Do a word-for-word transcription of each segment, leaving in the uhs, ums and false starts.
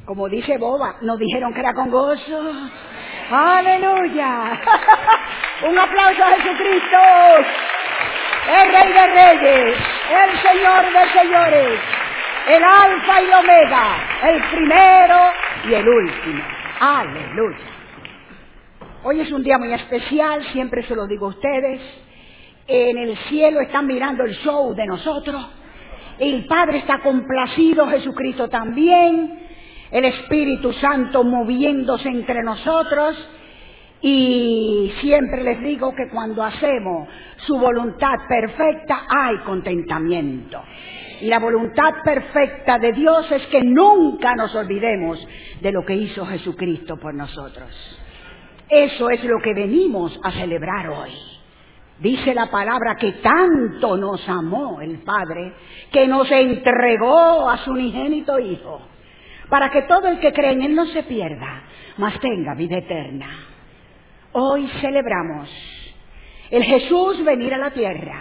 Como dice Boba, nos dijeron que era con gozo. ¡Aleluya! Un aplauso a Jesucristo, el Rey de Reyes, el Señor de Señores, el Alfa y el Omega, el primero y el último. ¡Aleluya! Hoy es un día muy especial, siempre se lo digo a ustedes. En el cielo están mirando el show de nosotros. El Padre está complacido, Jesucristo también. El Espíritu Santo moviéndose entre nosotros. Y siempre les digo que cuando hacemos su voluntad perfecta hay contentamiento. Y la voluntad perfecta de Dios es que nunca nos olvidemos de lo que hizo Jesucristo por nosotros. Eso es lo que venimos a celebrar hoy. Dice la palabra que tanto nos amó el Padre, que nos entregó a su unigénito Hijo, para que todo el que cree en Él no se pierda, mas tenga vida eterna. Hoy celebramos el Jesús venir a la tierra,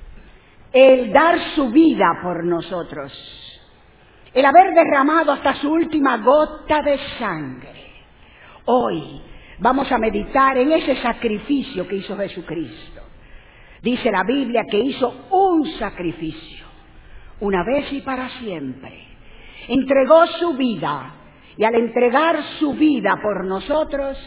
el dar su vida por nosotros, el haber derramado hasta su última gota de sangre. Hoy vamos a meditar en ese sacrificio que hizo Jesucristo. Dice la Biblia que hizo un sacrificio, una vez y para siempre. Entregó su vida, y al entregar su vida por nosotros,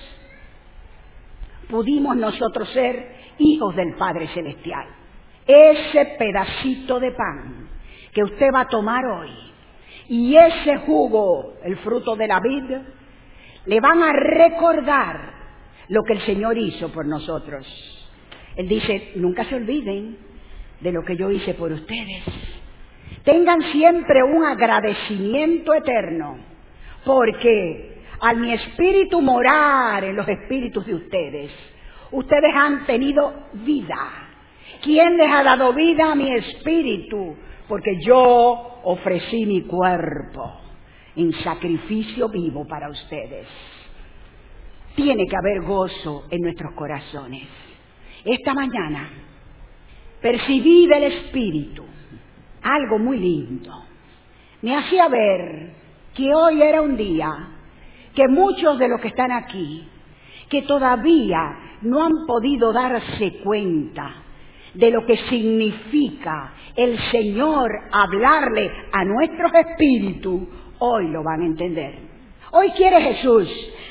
pudimos nosotros ser hijos del Padre Celestial. Ese pedacito de pan que usted va a tomar hoy, y ese jugo, el fruto de la vid, le van a recordar lo que el Señor hizo por nosotros. Él dice, nunca se olviden de lo que yo hice por ustedes. Tengan siempre un agradecimiento eterno, porque al mi espíritu morar en los espíritus de ustedes, ustedes han tenido vida. ¿Quién les ha dado vida? A mi espíritu, porque yo ofrecí mi cuerpo en sacrificio vivo para ustedes. Tiene que haber gozo en nuestros corazones. Esta mañana percibí del Espíritu algo muy lindo. Me hacía ver que hoy era un día que muchos de los que están aquí, que todavía no han podido darse cuenta de lo que significa el Señor hablarle a nuestros espíritus, hoy lo van a entender. Hoy quiere Jesús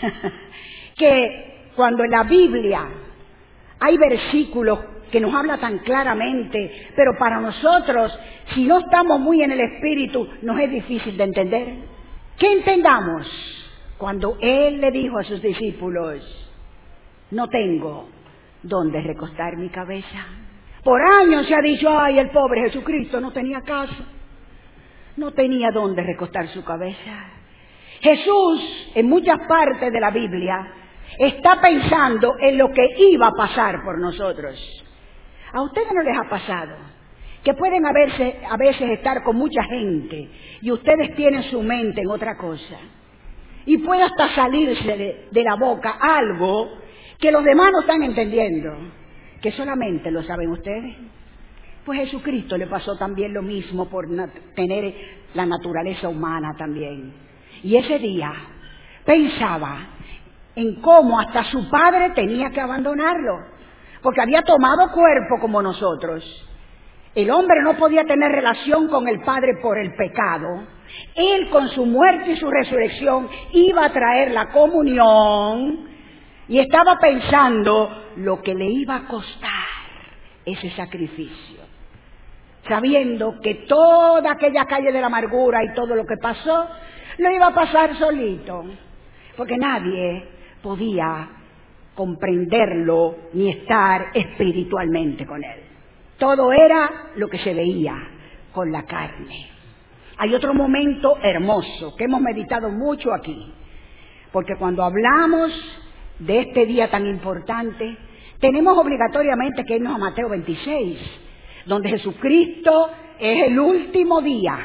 que cuando en la Biblia hay versículos que nos hablan tan claramente, pero para nosotros, si no estamos muy en el Espíritu, nos es difícil de entender. ¿Qué entendamos? Cuando Él le dijo a sus discípulos, no tengo dónde recostar mi cabeza. Por años se ha dicho, ay, el pobre Jesucristo no tenía casa, no tenía dónde recostar su cabeza. Jesús, en muchas partes de la Biblia, está pensando en lo que iba a pasar por nosotros. ¿A ustedes no les ha pasado que pueden a veces, a veces estar con mucha gente y ustedes tienen su mente en otra cosa? Y puede hasta salirse de, de la boca algo que los demás no están entendiendo, que solamente lo saben ustedes. Pues Jesucristo le pasó también lo mismo por nat- tener la naturaleza humana también. Y ese día pensaba en cómo hasta su padre tenía que abandonarlo, porque había tomado cuerpo como nosotros. El hombre no podía tener relación con el Padre por el pecado. Él, con su muerte y su resurrección, iba a traer la comunión, y estaba pensando lo que le iba a costar ese sacrificio, sabiendo que toda aquella calle de la amargura y todo lo que pasó, lo iba a pasar solito, porque nadie podía comprenderlo ni estar espiritualmente con él. Todo era lo que se veía con la carne. Hay otro momento hermoso que hemos meditado mucho aquí, porque cuando hablamos de este día tan importante, tenemos obligatoriamente que irnos a Mateo veintiséis, donde Jesucristo es el último día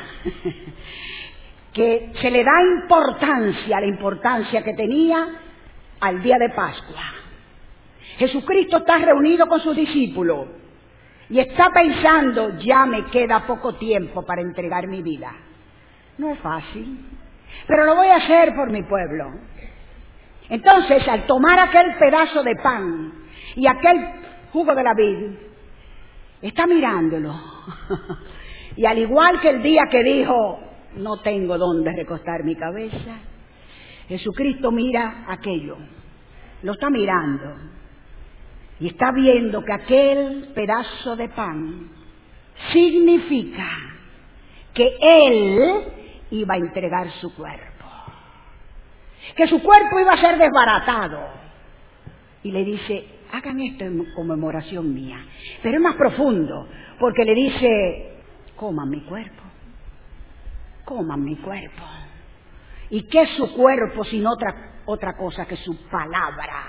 que se le da importancia, la importancia que tenía al día de Pascua. Jesucristo está reunido con sus discípulos y está pensando, ya me queda poco tiempo para entregar mi vida. No es fácil. pero lo voy a hacer por mi pueblo. Entonces, al tomar aquel pedazo de pan y aquel jugo de la vid, está mirándolo. Y al igual que el día que dijo, no tengo dónde recostar mi cabeza, Jesucristo mira aquello, lo está mirando y está viendo que aquel pedazo de pan significa que Él iba a entregar su cuerpo, que su cuerpo iba a ser desbaratado. Y le dice, hagan esto en conmemoración mía. Pero es más profundo, porque le dice, coman mi cuerpo, coman mi cuerpo. ¿Y qué es su cuerpo sin otra, otra cosa que su palabra?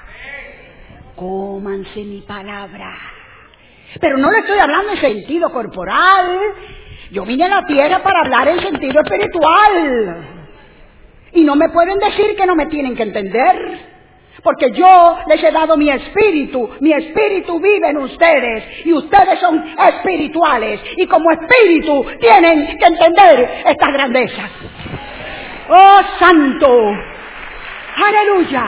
Cómanse mi palabra. Pero no le estoy hablando en sentido corporal. Yo vine a la tierra para hablar en sentido espiritual. Y no me pueden decir que no me tienen que entender. Porque yo les he dado mi espíritu, mi espíritu vive en ustedes y ustedes son espirituales y como espíritu tienen que entender estas grandezas. ¡Oh, santo! ¡Aleluya!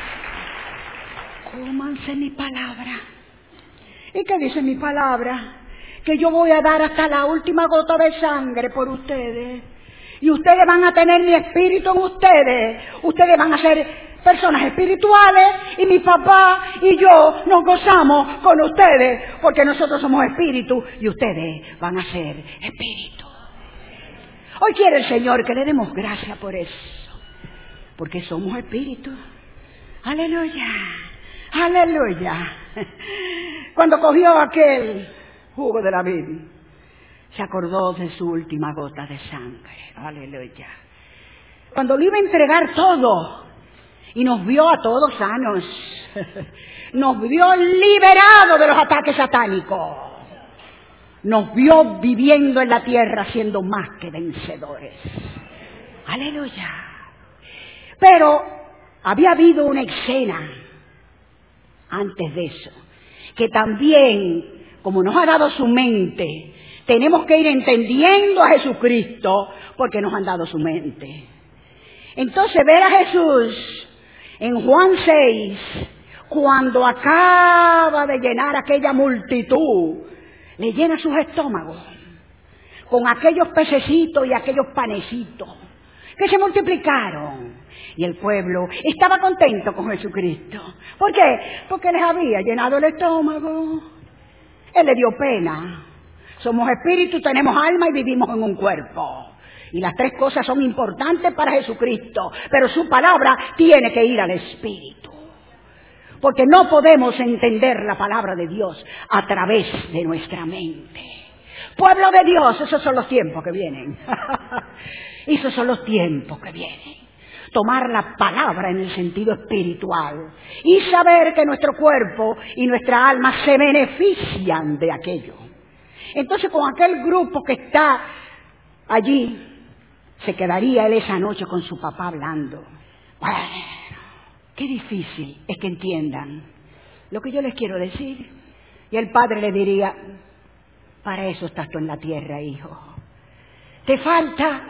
Cómanse mi palabra. ¿Y qué dice mi palabra? Que yo voy a dar hasta la última gota de sangre por ustedes. Y ustedes van a tener mi espíritu en ustedes. Ustedes van a ser personas espirituales y mi papá y yo nos gozamos con ustedes porque nosotros somos espíritu y ustedes van a ser espíritu. Hoy quiere el Señor que le demos gracias por eso, porque somos espíritu. Aleluya, aleluya. Cuando cogió aquel jugo de la vid, se acordó de su última gota de sangre. Aleluya. Cuando le iba a entregar todo y nos vio a todos sanos, nos vio liberados de los ataques satánicos, nos vio viviendo en la tierra siendo más que vencedores. Aleluya. Pero había habido una escena antes de eso, que también, como nos ha dado su mente, tenemos que ir entendiendo a Jesucristo porque nos han dado su mente. Entonces ver a Jesús en Juan seis, cuando acaba de llenar aquella multitud, le llena sus estómagos con aquellos pececitos y aquellos panecitos que se multiplicaron. Y el pueblo estaba contento con Jesucristo. ¿Por qué? Porque les había llenado el estómago. Él le dio pena. Somos espíritu, tenemos alma y vivimos en un cuerpo. Y las tres cosas son importantes para Jesucristo. Pero su palabra tiene que ir al espíritu. Porque no podemos entender la palabra de Dios a través de nuestra mente. Pueblo de Dios, esos son los tiempos que vienen. Esos son los tiempos que vienen. Tomar la palabra en el sentido espiritual y saber que nuestro cuerpo y nuestra alma se benefician de aquello. Entonces, con aquel grupo que está allí, se quedaría él esa noche con su papá hablando. Bueno, qué difícil es que entiendan lo que yo les quiero decir. Y el padre le diría, para eso estás tú en la tierra, hijo. Te falta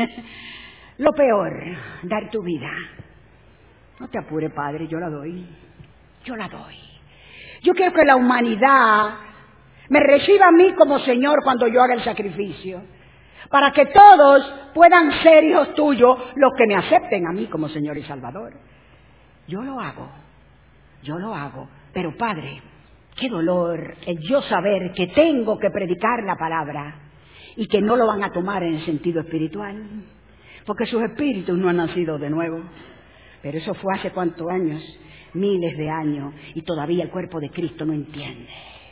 lo peor, dar tu vida. No te apures, padre, yo la doy. Yo la doy. Yo quiero que la humanidad me reciba a mí como Señor cuando yo haga el sacrificio. Para que todos puedan ser hijos tuyos los que me acepten a mí como Señor y Salvador. Yo lo hago. Yo lo hago. Pero, Padre, qué dolor el yo saber que tengo que predicar la palabra y que no lo van a tomar en el sentido espiritual. Porque sus espíritus no han nacido de nuevo. Pero eso fue hace cuántos años, miles de años, y todavía el cuerpo de Cristo no entiende.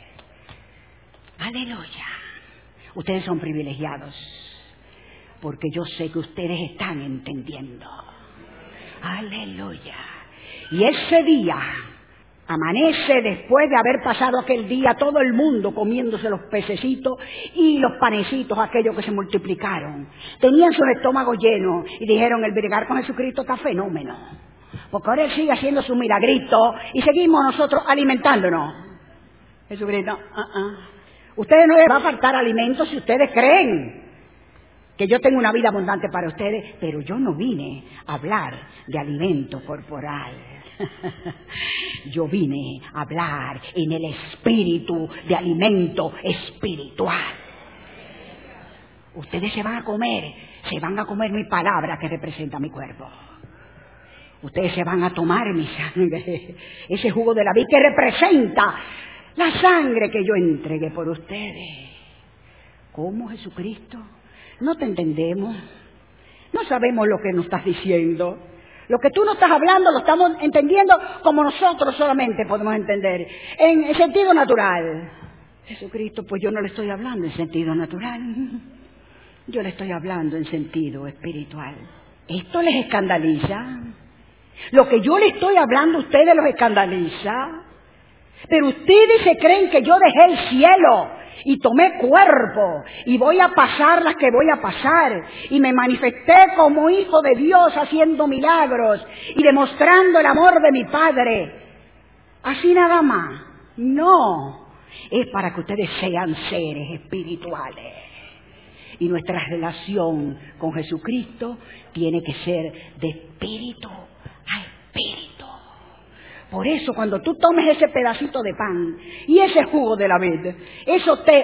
Aleluya. Ustedes son privilegiados, porque yo sé que ustedes están entendiendo. Aleluya. Y ese día amanece después de haber pasado aquel día todo el mundo comiéndose los pececitos y los panecitos, aquellos que se multiplicaron. Tenían sus estómagos llenos y dijeron, el bregar con Jesucristo está fenómeno. Porque ahora Él sigue haciendo su milagrito y seguimos nosotros alimentándonos. Jesucristo, uh-uh. Ustedes no les va a faltar alimento si ustedes creen. que yo tengo una vida abundante para ustedes, pero yo no vine a hablar de alimento corporal. Yo vine a hablar en el espíritu de alimento espiritual. Ustedes se van a comer, se van a comer mi palabra que representa mi cuerpo. Ustedes se van a tomar mi sangre, ese jugo de la vid que representa la sangre que yo entregué por ustedes. ¿Cómo, Jesucristo? No te entendemos. No sabemos lo que nos estás diciendo. Lo que tú nos estás hablando lo estamos entendiendo como nosotros solamente podemos entender, en, en sentido natural. Jesucristo, pues yo no le estoy hablando en sentido natural. Yo le estoy hablando en sentido espiritual. ¿Esto les escandaliza? Lo que yo le estoy hablando a ustedes los escandaliza. Pero ustedes se creen que yo dejé el cielo y tomé cuerpo y voy a pasar las que voy a pasar y me manifesté como hijo de Dios haciendo milagros y demostrando el amor de mi Padre. Así nada más. No, es para que ustedes sean seres espirituales. Y nuestra relación con Jesucristo tiene que ser de espíritu a espíritu. Por eso cuando tú tomes ese pedacito de pan y ese jugo de la vid, eso te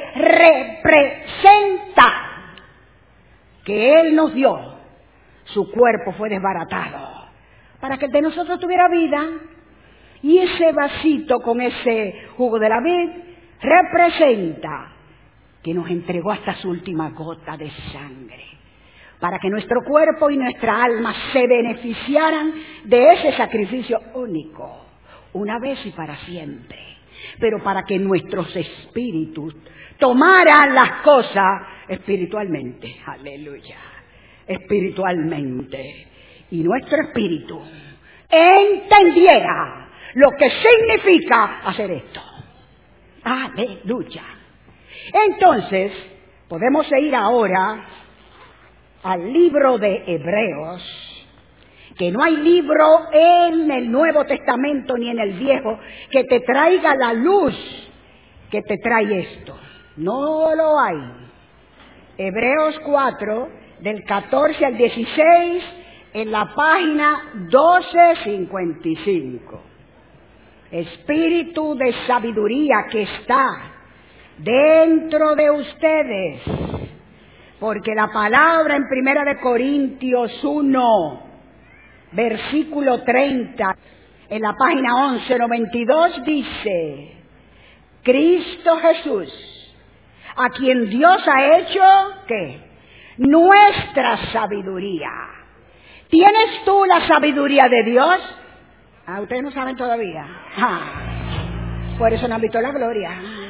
representa que Él nos dio. Su cuerpo fue desbaratado para que el de nosotros tuviera vida. Y ese vasito con ese jugo de la vid representa que nos entregó hasta su última gota de sangre, para que nuestro cuerpo y nuestra alma se beneficiaran de ese sacrificio único, una vez y para siempre, pero para que nuestros espíritus tomaran las cosas espiritualmente, aleluya, espiritualmente, y nuestro espíritu entendiera lo que significa hacer esto, aleluya. Entonces, podemos ir ahora al libro de Hebreos, que no hay libro en el Nuevo Testamento ni en el Viejo que te traiga la luz que te trae esto. No lo hay. Hebreos cuatro, del catorce al dieciséis, en la página doce cincuenta y cinco. Espíritu de sabiduría que está dentro de ustedes, porque la palabra en Primera de Corintios uno, versículo treinta, en la página once noventa y dos dice: Cristo Jesús, a quien Dios ha hecho, ¿qué? Nuestra sabiduría. ¿Tienes tú la sabiduría de Dios? Ah, ustedes no saben todavía. Ah, por eso no han visto la gloria.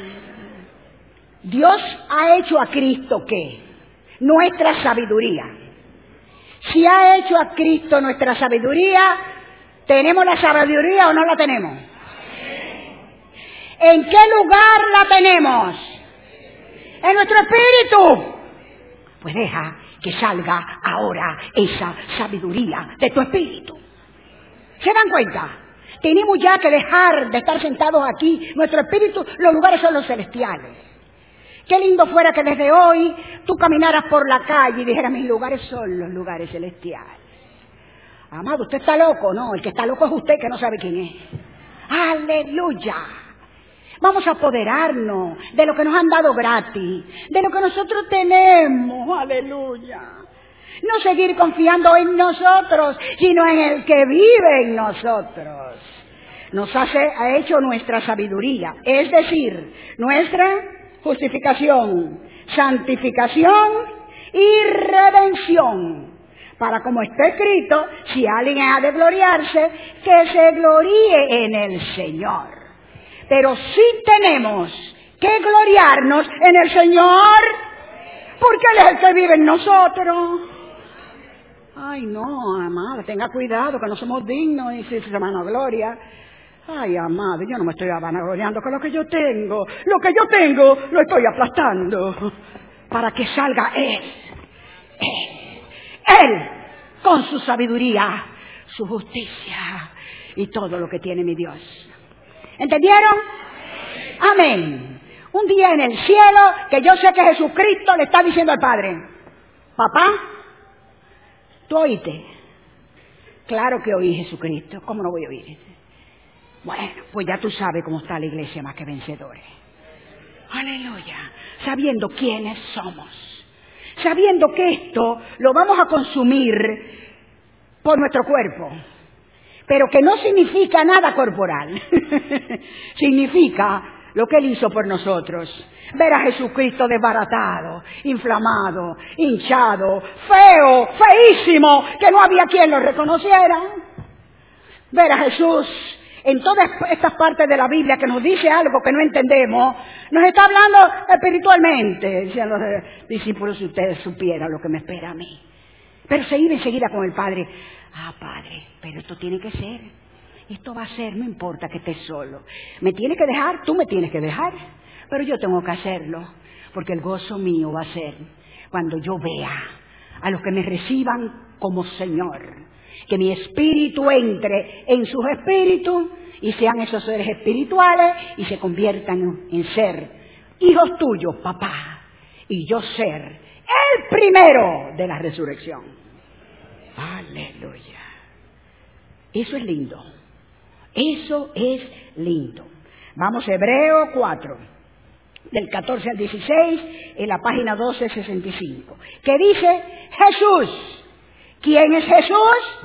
Dios ha hecho a Cristo, ¿qué? Nuestra sabiduría. Si ha hecho a Cristo nuestra sabiduría, ¿tenemos la sabiduría o no la tenemos? ¿En qué lugar la tenemos? En nuestro espíritu. Pues deja que salga ahora esa sabiduría de tu espíritu. ¿Se dan cuenta? Tenemos ya que dejar de estar sentados aquí. Nuestro espíritu, los lugares son los celestiales. Qué lindo fuera que desde hoy tú caminaras por la calle y dijeras: mis lugares son los lugares celestiales. Amado, usted está loco. No, el que está loco es usted, que no sabe quién es. ¡Aleluya! Vamos a apoderarnos de lo que nos han dado gratis, de lo que nosotros tenemos. ¡Aleluya! No seguir confiando en nosotros, sino en el que vive en nosotros. Nos hace, ha hecho nuestra sabiduría, es decir, nuestra justificación, santificación y redención. Para, como está escrito, si alguien ha de gloriarse, que se gloríe en el Señor. Pero sí tenemos que gloriarnos en el Señor, porque Él es el que vive en nosotros. Ay, no, amada, tenga cuidado, que no somos dignos, y si se llama gloria. Ay, amado, yo no me estoy vanagloriando con lo que yo tengo. Lo que yo tengo lo estoy aplastando para que salga Él. Él, Él, con su sabiduría, su justicia y todo lo que tiene mi Dios. ¿Entendieron? Amén. Un día en el cielo, que yo sé que Jesucristo le está diciendo al Padre: Papá, ¿tú oíste? Claro que oí, Jesucristo. ¿Cómo no voy a oír? Bueno, pues ya tú sabes cómo está la iglesia más que vencedores. Aleluya. Sabiendo quiénes somos. Sabiendo que esto lo vamos a consumir por nuestro cuerpo. Pero que no significa nada corporal. Significa lo que Él hizo por nosotros. Ver a Jesucristo desbaratado, inflamado, hinchado, feo, feísimo, que no había quien lo reconociera. Ver a Jesús en todas estas partes de la Biblia que nos dice algo que no entendemos, nos está hablando espiritualmente. Decían los discípulos, si ustedes supieran lo que me espera a mí. Pero se iba enseguida con el Padre. Ah, Padre, pero esto tiene que ser. Esto va a ser, no importa que estés solo. Me tienes que dejar, tú me tienes que dejar. Pero yo tengo que hacerlo, porque el gozo mío va a ser cuando yo vea a los que me reciban como Señor. Que mi espíritu entre en sus espíritus y sean esos seres espirituales y se conviertan en ser hijos tuyos, papá. Y yo ser el primero de la resurrección. Aleluya. Eso es lindo. Eso es lindo. Vamos a Hebreos cuatro, del catorce al dieciséis, en la página doce sesenta y cinco, que dice Jesús. ¿Quién es Jesús?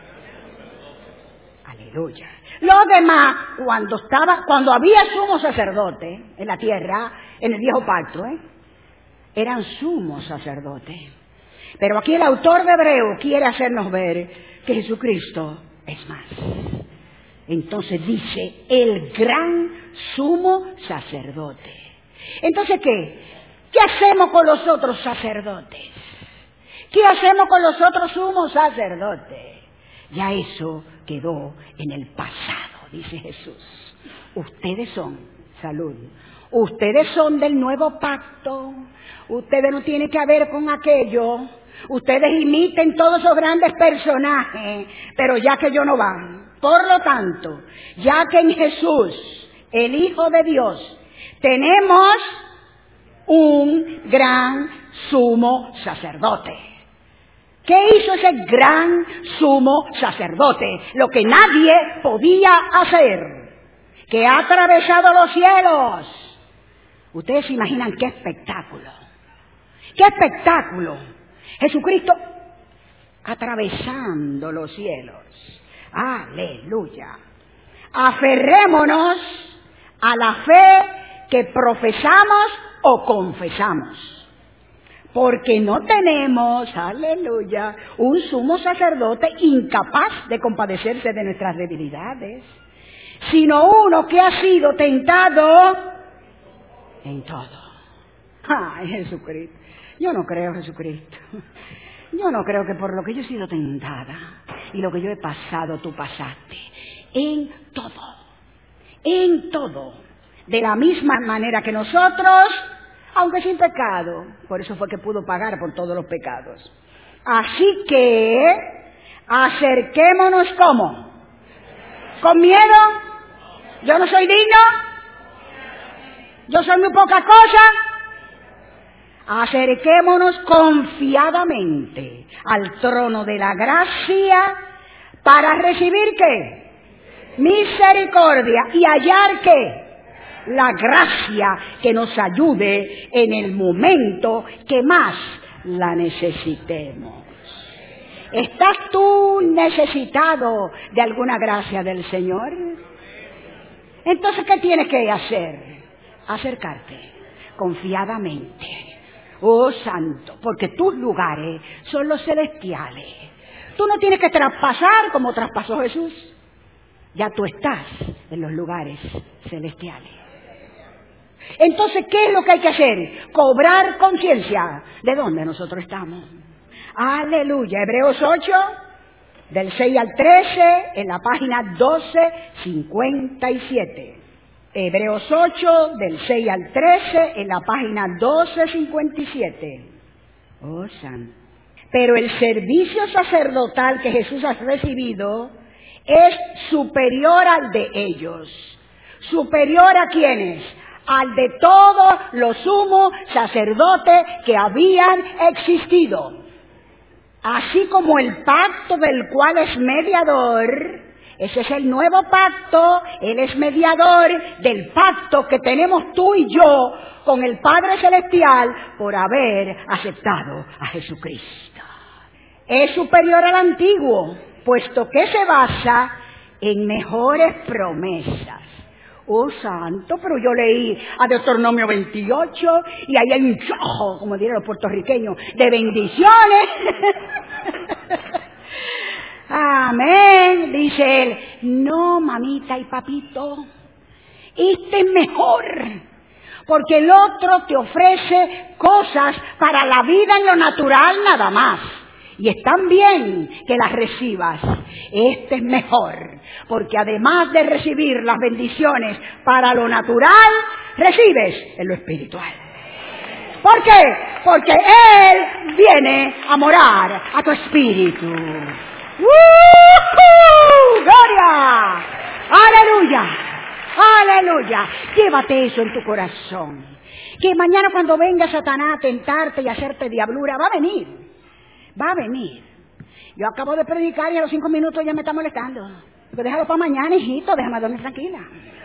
Aleluya. Los demás, cuando estaba, cuando había sumo sacerdote en la tierra, en el viejo pacto, ¿eh? eran sumos sacerdotes. Pero aquí el autor de Hebreos quiere hacernos ver que Jesucristo es más. Entonces dice, el gran sumo sacerdote. Entonces, ¿qué? ¿Qué hacemos con los otros sacerdotes? ¿Qué hacemos con los otros sumos sacerdotes? Ya eso quedó en el pasado, dice Jesús. Ustedes son, salud, ustedes son del nuevo pacto. Ustedes no tienen que ver con aquello. Ustedes imiten todos esos grandes personajes, pero ya que yo no van. Por lo tanto, ya que en Jesús, el Hijo de Dios, tenemos un gran sumo sacerdote. ¿Qué hizo ese gran sumo sacerdote? Lo que nadie podía hacer, que ha atravesado los cielos. Ustedes se imaginan qué espectáculo. ¡Qué espectáculo! Jesucristo atravesando los cielos. ¡Aleluya! Aferrémonos a la fe que profesamos o confesamos. Porque no tenemos, aleluya, un sumo sacerdote incapaz de compadecerse de nuestras debilidades, sino uno que ha sido tentado en todo. ¡Ay, Jesucristo! Yo no creo, Jesucristo. Yo no creo que por lo que yo he sido tentada y lo que yo he pasado, tú pasaste. En todo. En todo. De la misma manera que nosotros, aunque sin pecado. Por eso fue que pudo pagar por todos los pecados. Así que, acerquémonos ¿cómo? ¿Con miedo? ¿Yo no soy digno? ¿Yo soy muy poca cosa? Acerquémonos confiadamente al trono de la gracia para recibir ¿qué? Misericordia y hallar ¿qué? La gracia que nos ayude en el momento que más la necesitemos. ¿Estás tú necesitado de alguna gracia del Señor? Entonces, ¿qué tienes que hacer? Acercarte confiadamente. Oh, santo, porque tus lugares son los celestiales. Tú no tienes que traspasar como traspasó Jesús. Ya tú estás en los lugares celestiales. Entonces, ¿qué es lo que hay que hacer? Cobrar conciencia de dónde nosotros estamos. Aleluya. Hebreos ocho, del seis al trece, en la página doce cincuenta y siete. Hebreos ocho, del seis al trece, en la página doce cincuenta y siete. Oh, santo. Pero el servicio sacerdotal que Jesús ha recibido es superior al de ellos. ¿Superior a quiénes? Al de todos los sumos sacerdotes que habían existido. Así como el pacto del cual es mediador, ese es el nuevo pacto, Él es mediador del pacto que tenemos tú y yo con el Padre Celestial por haber aceptado a Jesucristo. Es superior al antiguo, puesto que se basa en mejores promesas. Oh, santo, pero yo leí a Deuteronomio veintiocho y ahí hay un chojo, como dirían los puertorriqueños, de bendiciones. Amén, dice él. No, mamita y papito, este es mejor, porque el otro te ofrece cosas para la vida en lo natural nada más. Y están bien que las recibas. Este es mejor, porque además de recibir las bendiciones para lo natural, recibes en lo espiritual. ¿Por qué? Porque Él viene a morar a tu espíritu. ¡Uh-huh! ¡Gloria! ¡Aleluya! ¡Aleluya! Llévate eso en tu corazón. Que mañana cuando venga Satanás a tentarte y a hacerte diablura, va a venir. Va a venir. Yo acabo de predicar y a los cinco minutos ya me está molestando. Pero déjalo para mañana, hijito, déjame dormir tranquila.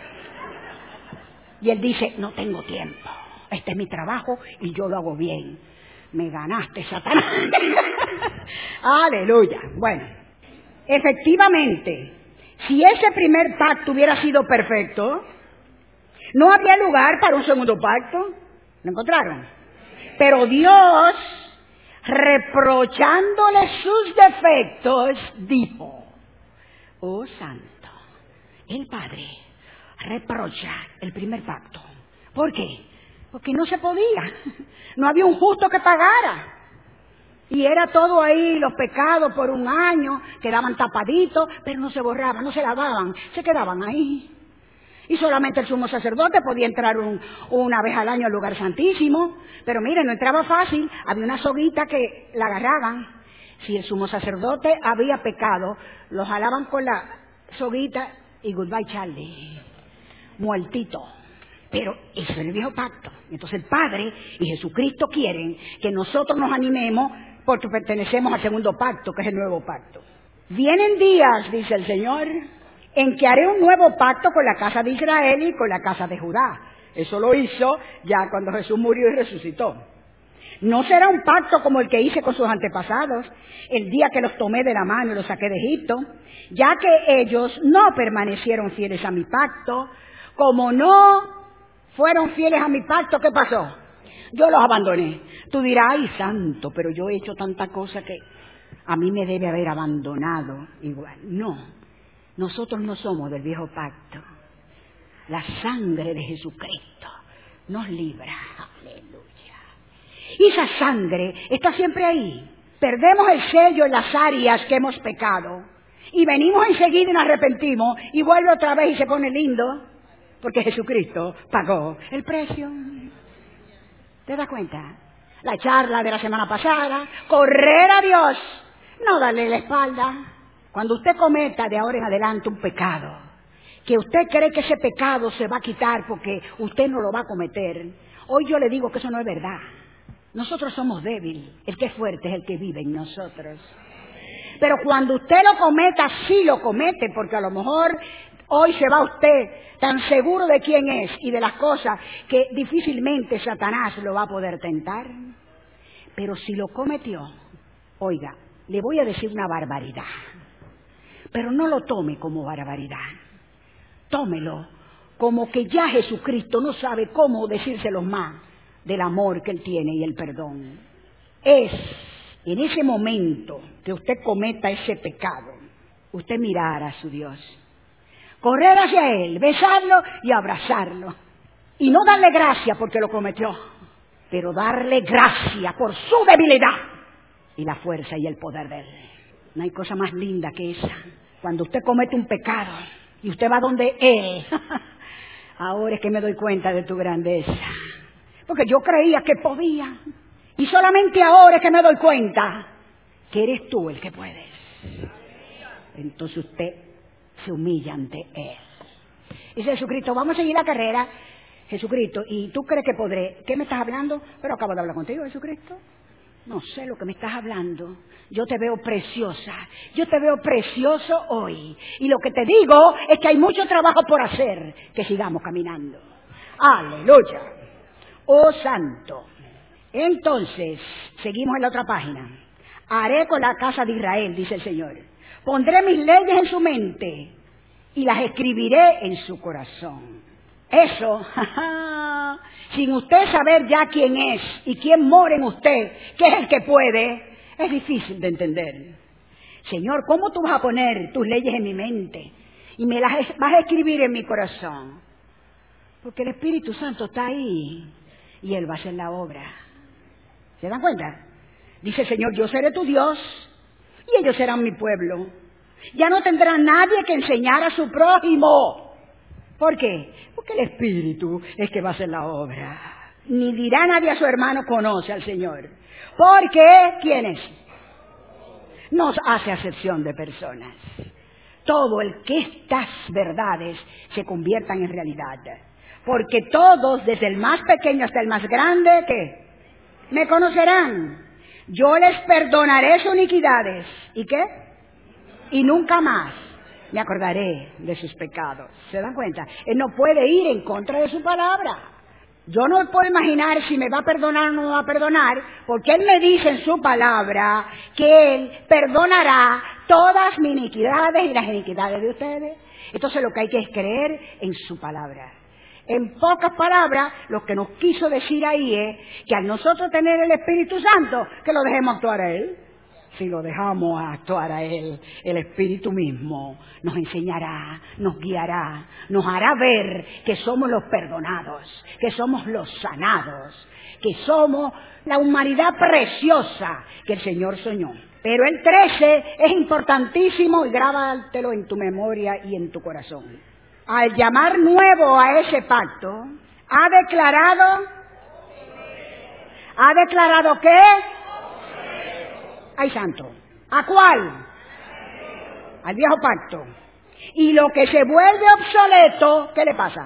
Y él dice, no tengo tiempo. Este es mi trabajo y yo lo hago bien. Me ganaste, Satanás. Aleluya. Bueno, efectivamente, si ese primer pacto hubiera sido perfecto, no había lugar para un segundo pacto. ¿Lo encontraron? Pero Dios, reprochándole sus defectos, dijo, oh santo, el Padre reprocha el primer pacto. ¿Por qué? Porque no se podía, no había un justo que pagara. Y era todo ahí, los pecados por un año, quedaban tapaditos, pero no se borraban, no se lavaban, se quedaban ahí. Y solamente el sumo sacerdote podía entrar un, una vez al año al lugar santísimo. Pero miren, no entraba fácil, había una soguita que la agarraban. Si el sumo sacerdote había pecado, lo jalaban con la soguita y goodbye Charlie, muertito. Pero eso es el viejo pacto. Entonces el Padre y Jesucristo quieren que nosotros nos animemos porque pertenecemos al segundo pacto, que es el nuevo pacto. Vienen días, dice el Señor, en que haré un nuevo pacto con la casa de Israel y con la casa de Judá. Eso lo hizo ya cuando Jesús murió y resucitó. No será un pacto como el que hice con sus antepasados, el día que los tomé de la mano y los saqué de Egipto, ya que ellos no permanecieron fieles a mi pacto. Como no fueron fieles a mi pacto, ¿qué pasó? Yo los abandoné. Tú dirás, ay, santo, pero yo he hecho tanta cosa que a mí me debe haber abandonado igual. No. Nosotros no somos del viejo pacto. La sangre de Jesucristo nos libra. Aleluya. Y esa sangre está siempre ahí. Perdemos el sello en las áreas que hemos pecado. Y venimos enseguida y nos arrepentimos. Y vuelve otra vez y se pone lindo. Porque Jesucristo pagó el precio. ¿Te das cuenta? La charla de la semana pasada. Correr a Dios. No darle la espalda. Cuando usted cometa de ahora en adelante un pecado, que usted cree que ese pecado se va a quitar porque usted no lo va a cometer, hoy yo le digo que eso no es verdad. Nosotros somos débiles, el que es fuerte es el que vive en nosotros. Pero cuando usted lo cometa, sí lo comete, porque a lo mejor hoy se va usted tan seguro de quién es y de las cosas que difícilmente Satanás lo va a poder tentar. Pero si lo cometió, oiga, le voy a decir una barbaridad. Pero no lo tome como barbaridad. Tómelo como que ya Jesucristo no sabe cómo decírselos más del amor que Él tiene y el perdón. Es en ese momento que usted cometa ese pecado, usted mirar a su Dios, correr hacia Él, besarlo y abrazarlo. Y no darle gracia porque lo cometió, pero darle gracia por su debilidad y la fuerza y el poder de Él. No hay cosa más linda que esa. Cuando usted comete un pecado y usted va donde Él, ahora es que me doy cuenta de tu grandeza. Porque yo creía que podía. Y solamente ahora es que me doy cuenta que eres tú el que puedes. Entonces usted se humilla ante Él. Dice Jesucristo, vamos a seguir la carrera. Jesucristo, ¿y tú crees que podré? ¿Qué me estás hablando? Pero acabo de hablar contigo, Jesucristo. No sé lo que me estás hablando. Yo te veo preciosa. Yo te veo precioso hoy. Y lo que te digo es que hay mucho trabajo por hacer. Que sigamos caminando. Aleluya. Oh santo. Entonces, seguimos en la otra página. Haré con la casa de Israel, dice el Señor. Pondré mis leyes en su mente y las escribiré en su corazón. Eso, jaja, sin usted saber ya quién es y quién mora en usted, que es el que puede, es difícil de entender. Señor, ¿cómo tú vas a poner tus leyes en mi mente y me las vas a escribir en mi corazón? Porque el Espíritu Santo está ahí y Él va a hacer la obra. ¿Se dan cuenta? Dice el Señor, yo seré tu Dios y ellos serán mi pueblo. Ya no tendrá nadie que enseñar a su prójimo. ¿Por qué? Porque el Espíritu es que va a hacer la obra. Ni dirá nadie a su hermano, conoce al Señor. Porque, ¿quién es? Nos hace acepción de personas. Todo el que estas verdades se conviertan en realidad. Porque todos, desde el más pequeño hasta el más grande, ¿qué? Me conocerán. Yo les perdonaré sus iniquidades. ¿Y qué? Y nunca más me acordaré de sus pecados. ¿Se dan cuenta? Él no puede ir en contra de su palabra. Yo no puedo imaginar si me va a perdonar o no me va a perdonar, porque Él me dice en su palabra que Él perdonará todas mis iniquidades y las iniquidades de ustedes. Entonces lo que hay que es creer en su palabra. En pocas palabras, lo que nos quiso decir ahí es que al nosotros tener el Espíritu Santo, que lo dejemos actuar a Él. Si lo dejamos actuar a Él, el Espíritu mismo nos enseñará, nos guiará, nos hará ver que somos los perdonados, que somos los sanados, que somos la humanidad preciosa que el Señor soñó. Pero el trece es importantísimo y grábatelo en tu memoria y en tu corazón. Al llamar nuevo a ese pacto, ha declarado, ¿ha declarado qué? Ay, santo. ¿A cuál? Al viejo pacto. Y lo que se vuelve obsoleto, ¿qué le pasa?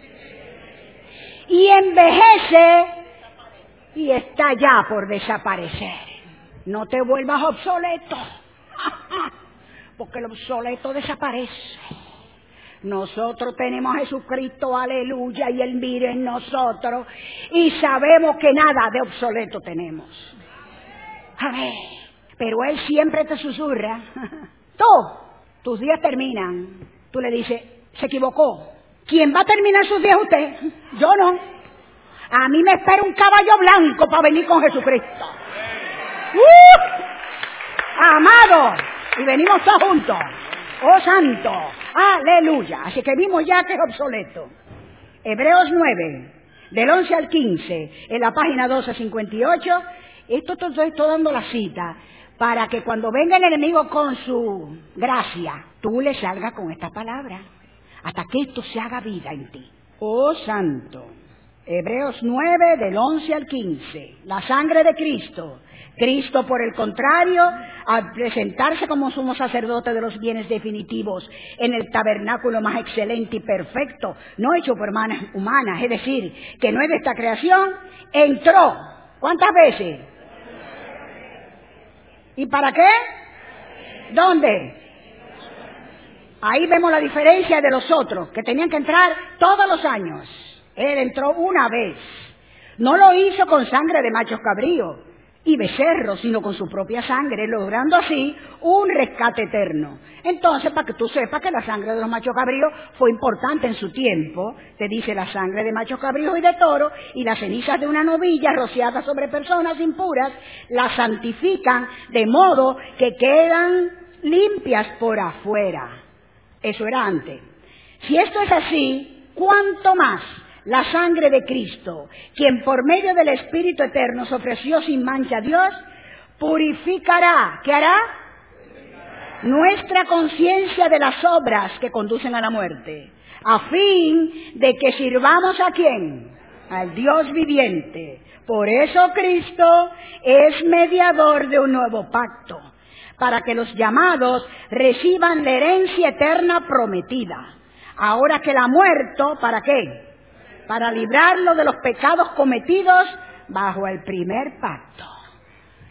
Y envejece y está ya por desaparecer. No te vuelvas obsoleto, porque el obsoleto desaparece. Nosotros tenemos a Jesucristo, aleluya, y Él mire en nosotros y sabemos que nada de obsoleto tenemos. A ver. Pero Él siempre te susurra. Tú, tus días terminan. Tú le dices, se equivocó. ¿Quién va a terminar sus días? Usted. Yo no. A mí me espera un caballo blanco para venir con Jesucristo. ¡Uh! Amado. Y venimos todos juntos. Oh santo. Aleluya. Así que vimos ya que es obsoleto. Hebreos nueve, del once al quince, en la página doce cincuenta y ocho. Esto te estoy dando la cita para que cuando venga el enemigo con su gracia, tú le salgas con esta palabra, hasta que esto se haga vida en ti. Oh santo. Hebreos nueve, del once al quince. La sangre de Cristo. Cristo, por el contrario, al presentarse como sumo sacerdote de los bienes definitivos en el tabernáculo más excelente y perfecto, no hecho por manos humanas, es decir, que no es de esta creación, entró. ¿Cuántas veces? ¿Y para qué? ¿Dónde? Ahí vemos la diferencia de los otros, que tenían que entrar todos los años. Él entró una vez. No lo hizo con sangre de machos cabríos y becerros, sino con su propia sangre, logrando así un rescate eterno. Entonces, para que tú sepas que la sangre de los machos cabríos fue importante en su tiempo, te dice la sangre de machos cabríos y de toro, y las cenizas de una novilla rociadas sobre personas impuras, las santifican de modo que quedan limpias por afuera. Eso era antes. Si esto es así, ¿cuánto más la sangre de Cristo, quien por medio del Espíritu Eterno se ofreció sin mancha a Dios, purificará? ¿Qué hará? Nuestra conciencia de las obras que conducen a la muerte, a fin de que sirvamos ¿a quién? Al Dios viviente. Por eso Cristo es mediador de un nuevo pacto, para que los llamados reciban la herencia eterna prometida. Ahora que la ha muerto, ¿para qué? Para librarlo de los pecados cometidos bajo el primer pacto.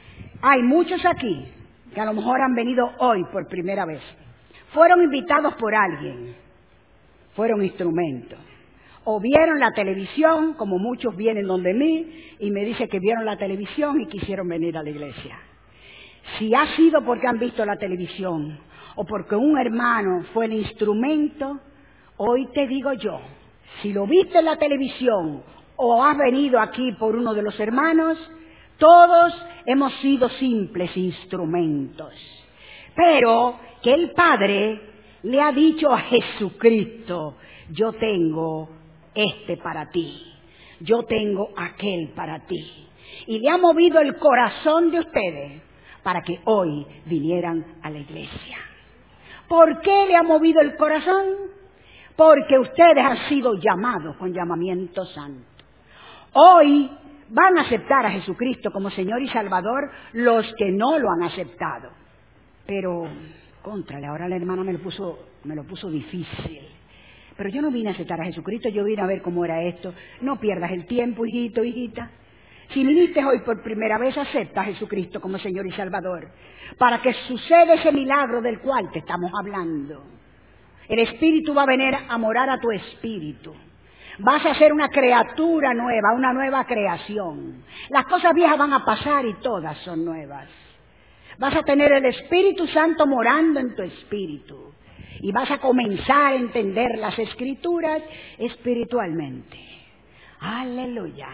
Hay muchos aquí que a lo mejor han venido hoy por primera vez. Fueron invitados por alguien, fueron instrumentos. O vieron la televisión, como muchos vienen donde mí, y me dicen que vieron la televisión y quisieron venir a la iglesia. Si ha sido porque han visto la televisión, o porque un hermano fue el instrumento, hoy te digo yo, si lo viste en la televisión, o has venido aquí por uno de los hermanos, todos hemos sido simples instrumentos. Pero que el Padre le ha dicho a Jesucristo, yo tengo este para ti, yo tengo aquel para ti. Y le ha movido el corazón de ustedes para que hoy vinieran a la iglesia. ¿Por qué le ha movido el corazón? Porque ustedes han sido llamados con llamamiento santo. Hoy van a aceptar a Jesucristo como Señor y Salvador los que no lo han aceptado. Pero, contrale, ahora la hermana me lo puso, me lo puso difícil. Pero yo no vine a aceptar a Jesucristo, yo vine a ver cómo era esto. No pierdas el tiempo, hijito, hijita. Si viniste hoy por primera vez, acepta a Jesucristo como Señor y Salvador, para que suceda ese milagro del cual te estamos hablando. El Espíritu va a venir a morar a tu espíritu. Vas a ser una criatura nueva, una nueva creación. Las cosas viejas van a pasar y todas son nuevas. Vas a tener el Espíritu Santo morando en tu espíritu. Y vas a comenzar a entender las Escrituras espiritualmente. Aleluya.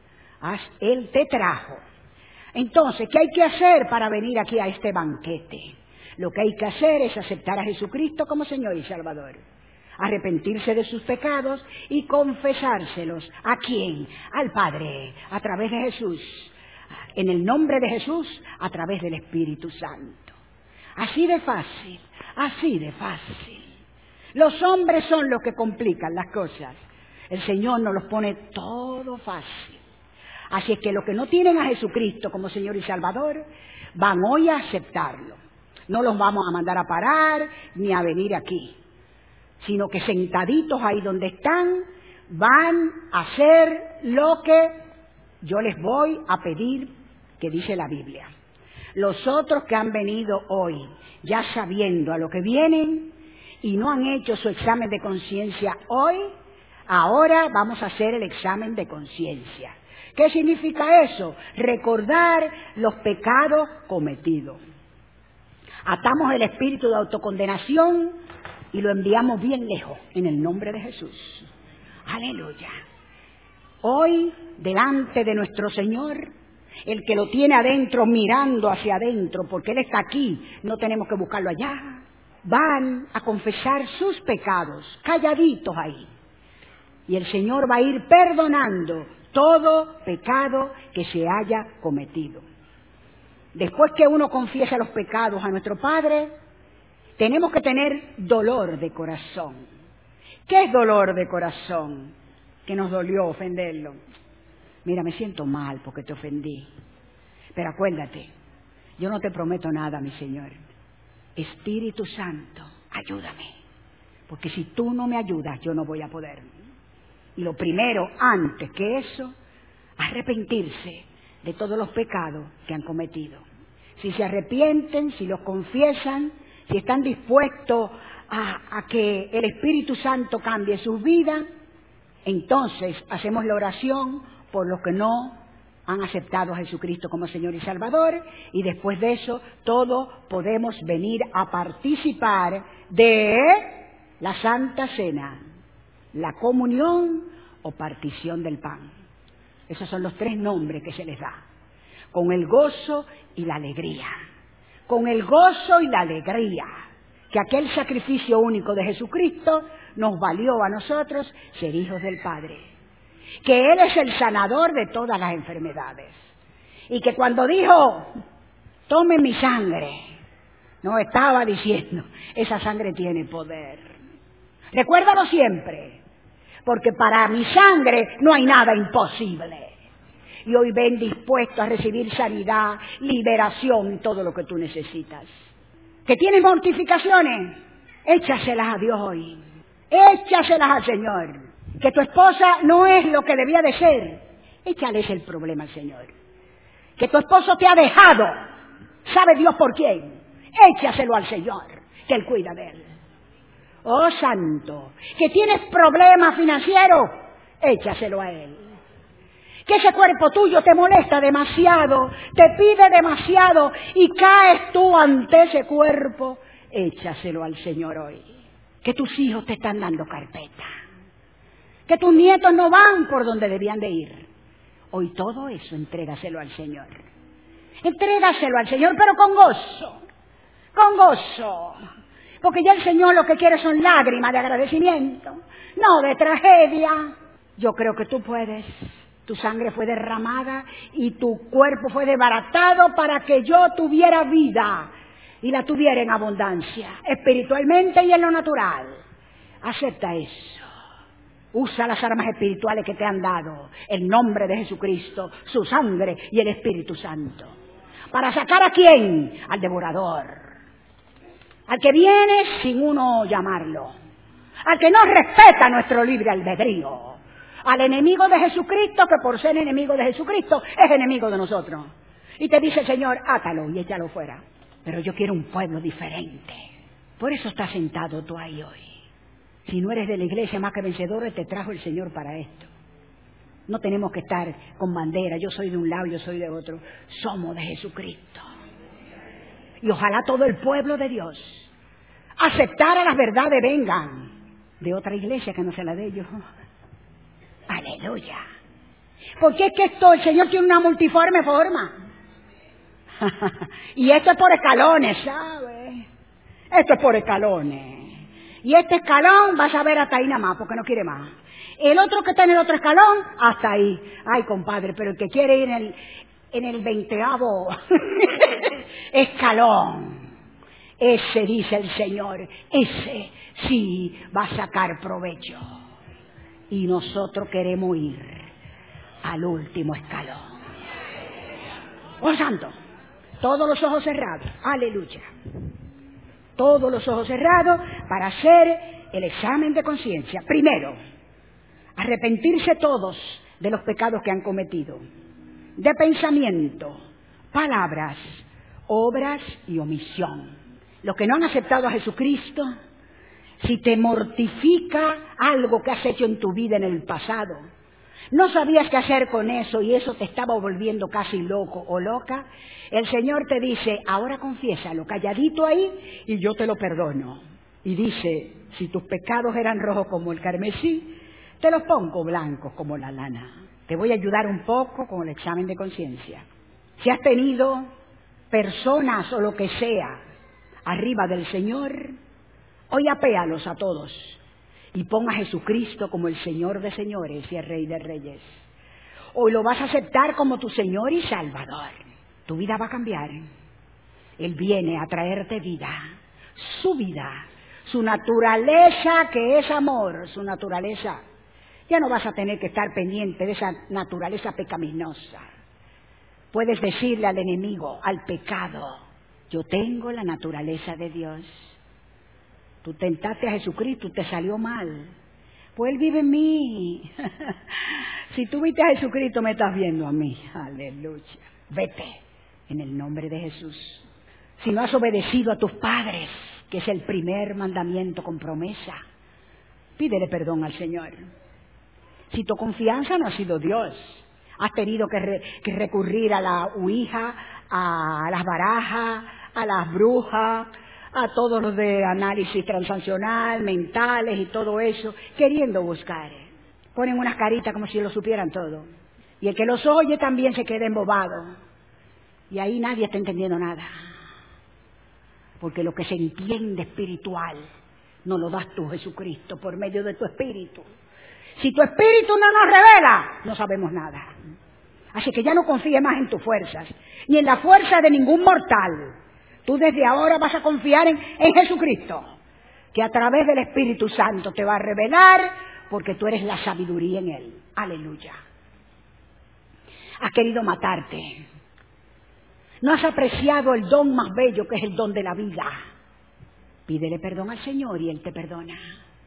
Él te trajo. Entonces, ¿qué hay que hacer para venir aquí a este banquete? Lo que hay que hacer es aceptar a Jesucristo como Señor y Salvador. Arrepentirse de sus pecados y confesárselos. ¿A quién? Al Padre, a través de Jesús. En el nombre de Jesús, a través del Espíritu Santo. Así de fácil, así de fácil. Los hombres son los que complican las cosas. El Señor nos los pone todo fácil. Así es que los que no tienen a Jesucristo como Señor y Salvador, van hoy a aceptarlo. No los vamos a mandar a parar ni a venir aquí, sino que sentaditos ahí donde están, van a hacer lo que yo les voy a pedir que dice la Biblia. Los otros que han venido hoy, ya sabiendo a lo que vienen, y no han hecho su examen de conciencia hoy, ahora vamos a hacer el examen de conciencia. ¿Qué significa eso? Recordar los pecados cometidos. Atamos el espíritu de autocondenación y lo enviamos bien lejos, en el nombre de Jesús. Aleluya. Hoy, delante de nuestro Señor, el que lo tiene adentro, mirando hacia adentro, porque Él está aquí, no tenemos que buscarlo allá, van a confesar sus pecados, calladitos ahí. Y el Señor va a ir perdonando todo pecado que se haya cometido. Después que uno confiesa los pecados a nuestro Padre, tenemos que tener dolor de corazón. ¿Qué es dolor de corazón? Que nos dolió ofenderlo. Mira, me siento mal porque te ofendí. Pero acuérdate, yo no te prometo nada, mi Señor. Espíritu Santo, ayúdame. Porque si tú no me ayudas, yo no voy a poder. Y lo primero, antes que eso, arrepentirse de todos los pecados que han cometido. Si se arrepienten, si los confiesan, si están dispuestos a, a que el Espíritu Santo cambie sus vidas, entonces hacemos la oración por los que no han aceptado a Jesucristo como Señor y Salvador, y después de eso todos podemos venir a participar de la Santa Cena, la comunión o partición del pan. Esos son los tres nombres que se les da. Con el gozo y la alegría. Con el gozo y la alegría que aquel sacrificio único de Jesucristo nos valió a nosotros ser hijos del Padre. Que Él es el sanador de todas las enfermedades. Y que cuando dijo, tomen mi sangre, no estaba diciendo, esa sangre tiene poder. Recuérdalo siempre, porque para mi sangre no hay nada imposible. Y hoy ven dispuesto a recibir sanidad, liberación y todo lo que tú necesitas. ¿Que tienes mortificaciones? Échaselas a Dios hoy. Échaselas al Señor. Que tu esposa no es lo que debía de ser. Échales el problema al Señor. Que tu esposo te ha dejado. ¿Sabe Dios por quién? Échaselo al Señor, que Él cuida de él. Oh santo, que tienes problemas financieros, échaselo a Él. Que ese cuerpo tuyo te molesta demasiado, te pide demasiado y caes tú ante ese cuerpo, échaselo al Señor hoy. Que tus hijos te están dando carpeta, que tus nietos no van por donde debían de ir. Hoy todo eso entrégaselo al Señor. Entrégaselo al Señor, pero con gozo, con gozo. Porque ya el Señor lo que quiere son lágrimas de agradecimiento, no de tragedia. Yo creo que tú puedes. Tu sangre fue derramada y tu cuerpo fue desbaratado para que yo tuviera vida y la tuviera en abundancia, espiritualmente y en lo natural. Acepta eso. Usa las armas espirituales que te han dado, el nombre de Jesucristo, su sangre y el Espíritu Santo. ¿Para sacar a quién? Al devorador. Al que viene sin uno llamarlo. Al que no respeta nuestro libre albedrío. Al enemigo de Jesucristo, que por ser enemigo de Jesucristo es enemigo de nosotros. Y te dice el Señor, átalo y échalo fuera. Pero yo quiero un pueblo diferente. Por eso estás sentado tú ahí hoy. Si no eres de la iglesia más que vencedores, te trajo el Señor para esto. No tenemos que estar con bandera, yo soy de un lado, yo soy de otro. Somos de Jesucristo. Y ojalá todo el pueblo de Dios aceptara las verdades, vengan de otra iglesia que no sea la de ellos. Aleluya. Porque es que esto, el Señor tiene una multiforme forma. Y esto es por escalones, ¿sabes? Esto es por escalones. Y este escalón vas a ver hasta ahí nada más, porque no quiere más. El otro que está en el otro escalón, hasta ahí. Ay, compadre, pero el que quiere ir en el, en el veinteavo escalón, ese, dice el Señor, ese sí va a sacar provecho. Y nosotros queremos ir al último escalón. Oh santo, todos los ojos cerrados, aleluya. Todos los ojos cerrados para hacer el examen de conciencia. Primero, arrepentirse todos de los pecados que han cometido, de pensamiento, palabras, obras y omisión. Los que no han aceptado a Jesucristo, si te mortifica algo que has hecho en tu vida en el pasado, no sabías qué hacer con eso y eso te estaba volviendo casi loco o loca, el Señor te dice, ahora confiésalo, calladito ahí y yo te lo perdono. Y dice, si tus pecados eran rojos como el carmesí, te los pongo blancos como la lana. Te voy a ayudar un poco con el examen de conciencia. Si has tenido personas o lo que sea arriba del Señor, hoy apéalos a todos y pon a Jesucristo como el Señor de señores y el Rey de reyes. Hoy lo vas a aceptar como tu Señor y Salvador. Tu vida va a cambiar. Él viene a traerte vida, su vida, su naturaleza que es amor, su naturaleza. Ya no vas a tener que estar pendiente de esa naturaleza pecaminosa. Puedes decirle al enemigo, al pecado, yo tengo la naturaleza de Dios. Tú tentaste a Jesucristo, te salió mal. Pues Él vive en mí. Si tú viste a Jesucristo, me estás viendo a mí. Aleluya. Vete en el nombre de Jesús. Si no has obedecido a tus padres, que es el primer mandamiento con promesa, pídele perdón al Señor. Si tu confianza no ha sido Dios, has tenido que, re, que recurrir a la ouija, a las barajas, a las brujas, a todos los de análisis transaccional, mentales y todo eso, queriendo buscar. Ponen unas caritas como si lo supieran todo. Y el que los oye también se queda embobado. Y ahí nadie está entendiendo nada. Porque lo que se entiende espiritual no lo das tú, Jesucristo, por medio de tu espíritu. Si tu espíritu no nos revela, no sabemos nada. Así que ya no confíes más en tus fuerzas, ni en la fuerza de ningún mortal. Tú desde ahora vas a confiar en, en Jesucristo, que a través del Espíritu Santo te va a revelar, porque tú eres la sabiduría en Él. Aleluya. Has querido matarte. No has apreciado el don más bello, que es el don de la vida. Pídele perdón al Señor y Él te perdona.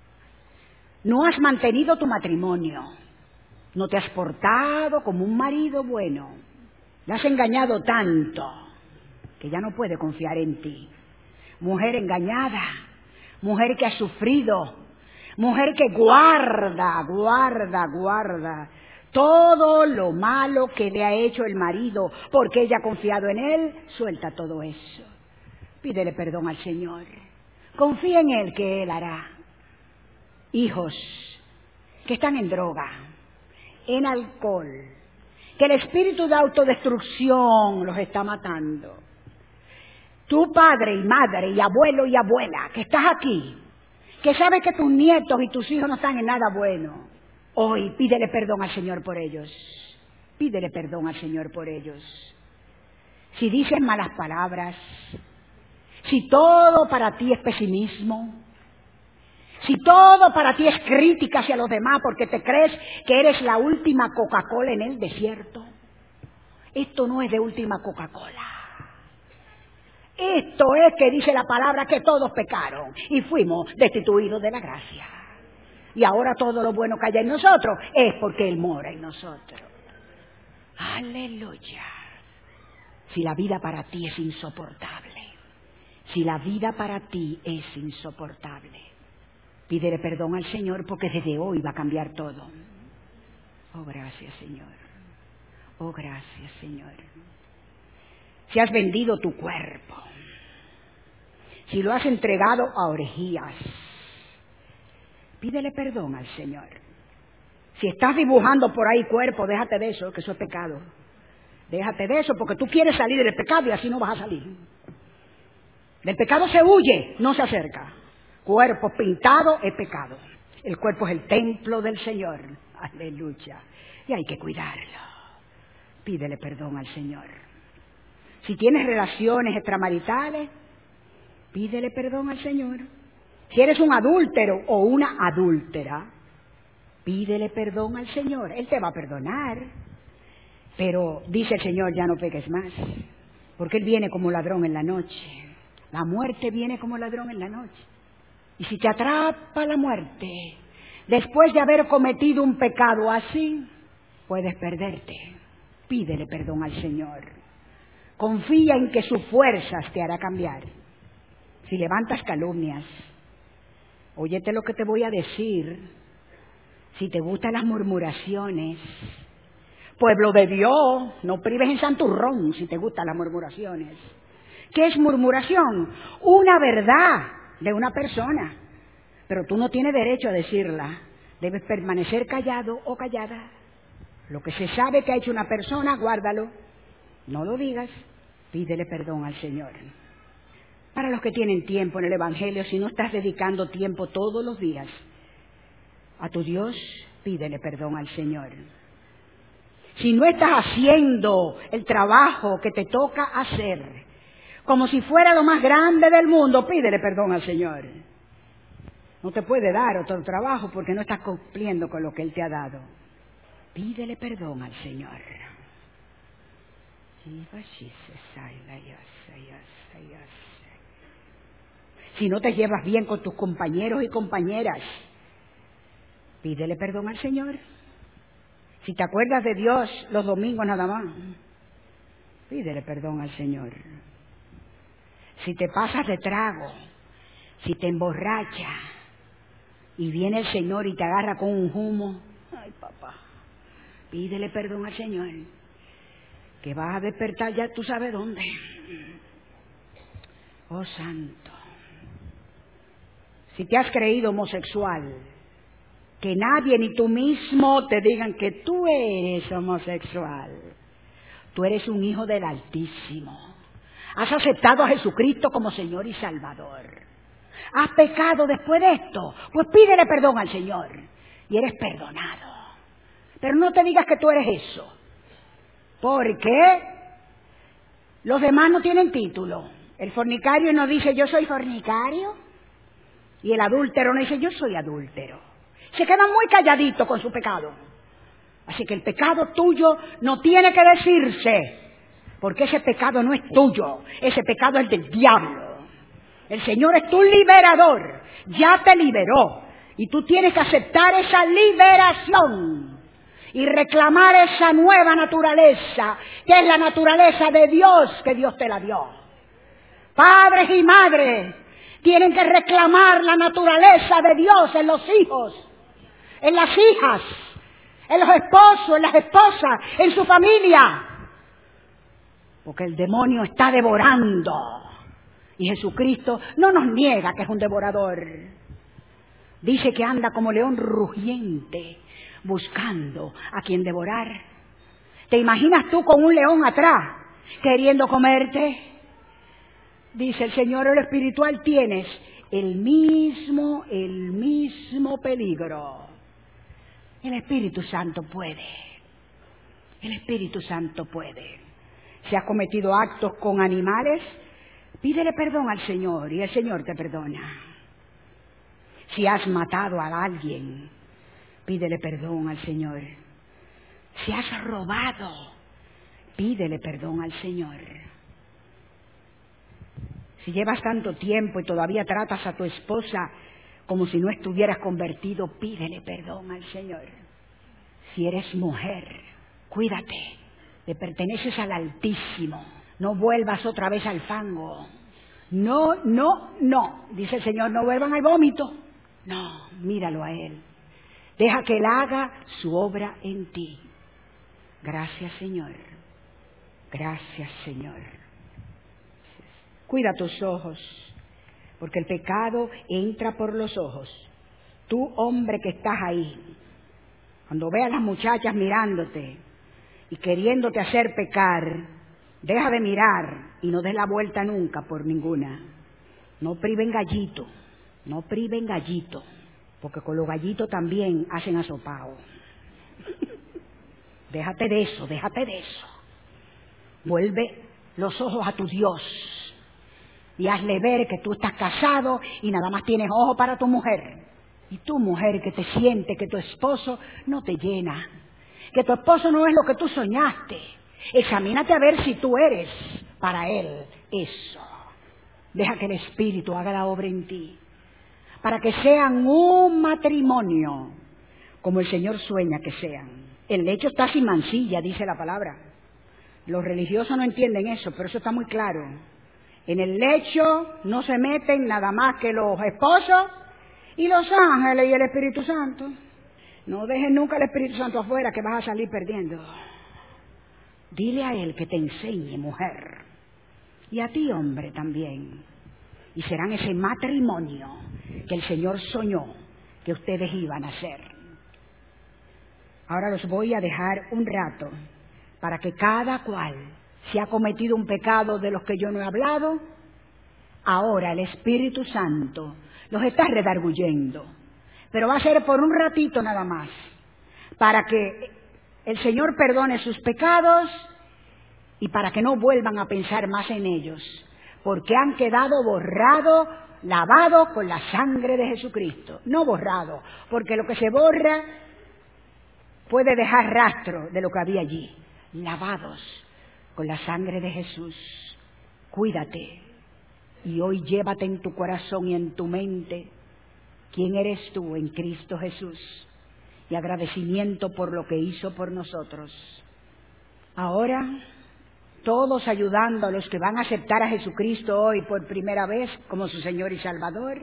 No has mantenido tu matrimonio. No te has portado como un marido bueno. Le has engañado tanto. que ya no puede confiar en ti. Mujer engañada, mujer que ha sufrido, mujer que guarda, guarda, guarda todo lo malo que le ha hecho el marido, porque ella ha confiado en él. Suelta todo eso. Pídele perdón al Señor. Confía en Él, que Él hará. Hijos que están en droga, en alcohol, que el espíritu de autodestrucción los está matando. Tu padre y madre y abuelo y abuela, que estás aquí, que sabes que tus nietos y tus hijos no están en nada bueno, hoy pídele perdón al Señor por ellos. Pídele perdón al Señor por ellos. Si dices malas palabras, si todo para ti es pesimismo, si todo para ti es crítica hacia los demás porque te crees que eres la última Coca-Cola en el desierto, esto no es de última Coca-Cola. Esto es que dice la palabra que todos pecaron y fuimos destituidos de la gracia. Y ahora todo lo bueno que hay en nosotros es porque Él mora en nosotros. Aleluya. Si la vida para ti es insoportable, si la vida para ti es insoportable, pídele perdón al Señor porque desde hoy va a cambiar todo. Oh, gracias, Señor. Oh, gracias, Señor. Si has vendido tu cuerpo, si lo has entregado a orgías, pídele perdón al Señor. Si estás dibujando por ahí cuerpo, déjate de eso, que eso es pecado. Déjate de eso porque tú quieres salir del pecado y así no vas a salir. Del pecado se huye, no se acerca. Cuerpo pintado es pecado. El cuerpo es el templo del Señor. Aleluya. Y hay que cuidarlo. Pídele perdón al Señor. Si tienes relaciones extramaritales, pídele perdón al Señor. Si eres un adúltero o una adúltera, pídele perdón al Señor. Él te va a perdonar. Pero dice el Señor, ya no peques más. Porque Él viene como ladrón en la noche. La muerte viene como ladrón en la noche. Y si te atrapa la muerte, después de haber cometido un pecado así, puedes perderte. Pídele perdón al Señor. Confía en que sus fuerzas te hará cambiar. Si levantas calumnias, óyete lo que te voy a decir. Si te gustan las murmuraciones, pueblo de Dios, no prives en santurrón si te gustan las murmuraciones. ¿Qué es murmuración? Una verdad de una persona, pero tú no tienes derecho a decirla. Debes permanecer callado o callada. Lo que se sabe que ha hecho una persona, guárdalo. No lo digas. Pídele perdón al Señor. Para los que tienen tiempo en el Evangelio, si no estás dedicando tiempo todos los días a tu Dios, pídele perdón al Señor. Si no estás haciendo el trabajo que te toca hacer, como si fuera lo más grande del mundo, pídele perdón al Señor. No te puede dar otro trabajo porque no estás cumpliendo con lo que Él te ha dado. Pídele perdón al Señor. Si no te llevas bien con tus compañeros y compañeras, pídele perdón al Señor. Si te acuerdas de Dios los domingos nada más, pídele perdón al Señor. Si te pasas de trago, si te emborracha y viene el Señor y te agarra con un humo, ay papá, pídele perdón al Señor, que vas a despertar ya tú sabes dónde. Oh santo, si te has creído homosexual, que nadie ni tú mismo te digan que tú eres homosexual. Tú eres un hijo del Altísimo. Has aceptado a Jesucristo como Señor y Salvador. Has pecado después de esto, pues pídele perdón al Señor y eres perdonado. Pero no te digas que tú eres eso, porque los demás no tienen título. El fornicario no dice yo soy fornicario y el adúltero no dice yo soy adúltero. Se quedan muy calladitos con su pecado. Así que el pecado tuyo no tiene que decirse, porque ese pecado no es tuyo, ese pecado es del diablo. El Señor es tu liberador, ya te liberó, y tú tienes que aceptar esa liberación y reclamar esa nueva naturaleza, que es la naturaleza de Dios, que Dios te la dio. Padres y madres tienen que reclamar la naturaleza de Dios en los hijos, en las hijas, en los esposos, en las esposas, en su familia. Porque el demonio está devorando. Y Jesucristo no nos niega que es un devorador. Dice que anda como león rugiente, buscando a quien devorar. ¿Te imaginas tú con un león atrás, queriendo comerte? Dice el Señor, el espiritual tienes el mismo, el mismo peligro. El Espíritu Santo puede. El Espíritu Santo puede. Si has cometido actos con animales, pídele perdón al Señor y el Señor te perdona. Si has matado a alguien, pídele perdón al Señor. Si has robado, pídele perdón al Señor. Si llevas tanto tiempo y todavía tratas a tu esposa como si no estuvieras convertido, pídele perdón al Señor. Si eres mujer, cuídate, le perteneces al Altísimo. No vuelvas otra vez al fango. No, no, no. Dice el Señor, no vuelvan al vómito. No, míralo a Él. Deja que Él haga su obra en ti. Gracias, Señor. Gracias, Señor. Cuida tus ojos, porque el pecado entra por los ojos. Tú, hombre que estás ahí, cuando veas a las muchachas mirándote y queriéndote hacer pecar, deja de mirar y no des la vuelta nunca por ninguna. No priven gallito, no priven gallito, porque con los gallitos también hacen asopao. Déjate de eso, déjate de eso. Vuelve los ojos a tu Dios y hazle ver que tú estás casado y nada más tienes ojo para tu mujer. Y tu mujer que te siente que tu esposo no te llena, que tu esposo no es lo que tú soñaste. Examínate a ver si tú eres para él eso. Deja que el Espíritu haga la obra en ti, para que sean un matrimonio como el Señor sueña que sean. El lecho está sin mancilla, dice la palabra. Los religiosos no entienden eso, pero eso está muy claro. En el lecho no se meten nada más que los esposos y los ángeles y el Espíritu Santo. No dejes nunca el Espíritu Santo afuera, que vas a salir perdiendo. Dile a Él que te enseñe, mujer, y a ti, hombre, también. Y serán ese matrimonio que el Señor soñó que ustedes iban a ser. Ahora los voy a dejar un rato para que cada cual, si ha cometido un pecado de los que yo no he hablado, ahora el Espíritu Santo los está redarguyendo. Pero va a ser por un ratito nada más, para que el Señor perdone sus pecados y para que no vuelvan a pensar más en ellos, porque han quedado borrados, lavados con la sangre de Jesucristo. No borrados, porque lo que se borra puede dejar rastro de lo que había allí. Lavados con la sangre de Jesús. Cuídate y hoy llévate en tu corazón y en tu mente quién eres tú en Cristo Jesús y agradecimiento por lo que hizo por nosotros. Ahora, todos ayudando a los que van a aceptar a Jesucristo hoy por primera vez como su Señor y Salvador,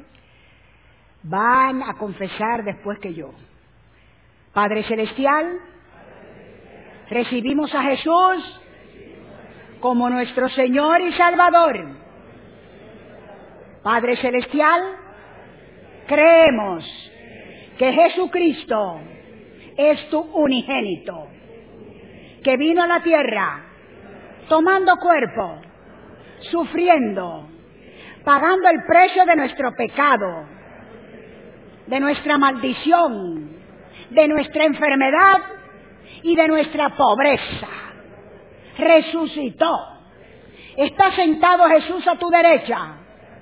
van a confesar después que yo. Padre Celestial, recibimos a Jesús como nuestro Señor y Salvador. Padre Celestial, creemos que Jesucristo es tu unigénito, que vino a la tierra tomando cuerpo, sufriendo, pagando el precio de nuestro pecado, de nuestra maldición, de nuestra enfermedad y de nuestra pobreza. Resucitó. Está sentado Jesús a tu derecha.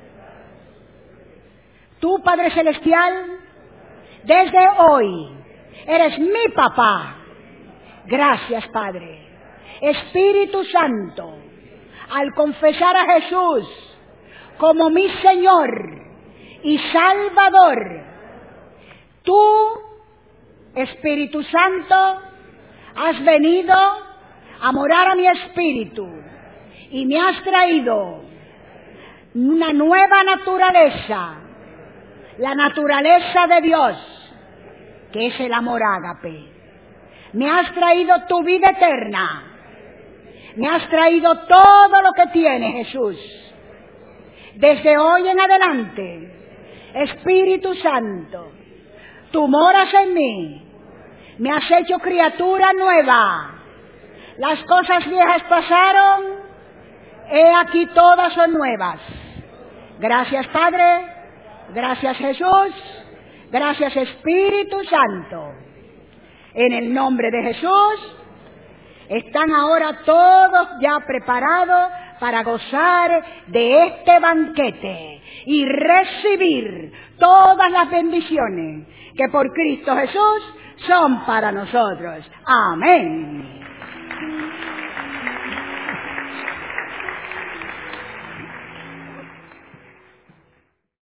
Tú, Padre Celestial, desde hoy eres mi papá. Gracias, Padre. Espíritu Santo, al confesar a Jesús como mi Señor y Salvador, tú, Espíritu Santo, has venido a morar a mi espíritu y me has traído una nueva naturaleza, la naturaleza de Dios, que es el amor ágape. Me has traído tu vida eterna. Me has traído todo lo que tienes, Jesús. Desde hoy en adelante, Espíritu Santo, tú moras en mí. Me has hecho criatura nueva. Las cosas viejas pasaron, he aquí todas son nuevas. Gracias, Padre. Gracias, Jesús. Gracias, Espíritu Santo. En el nombre de Jesús, están ahora todos ya preparados para gozar de este banquete y recibir todas las bendiciones que por Cristo Jesús son para nosotros. Amén.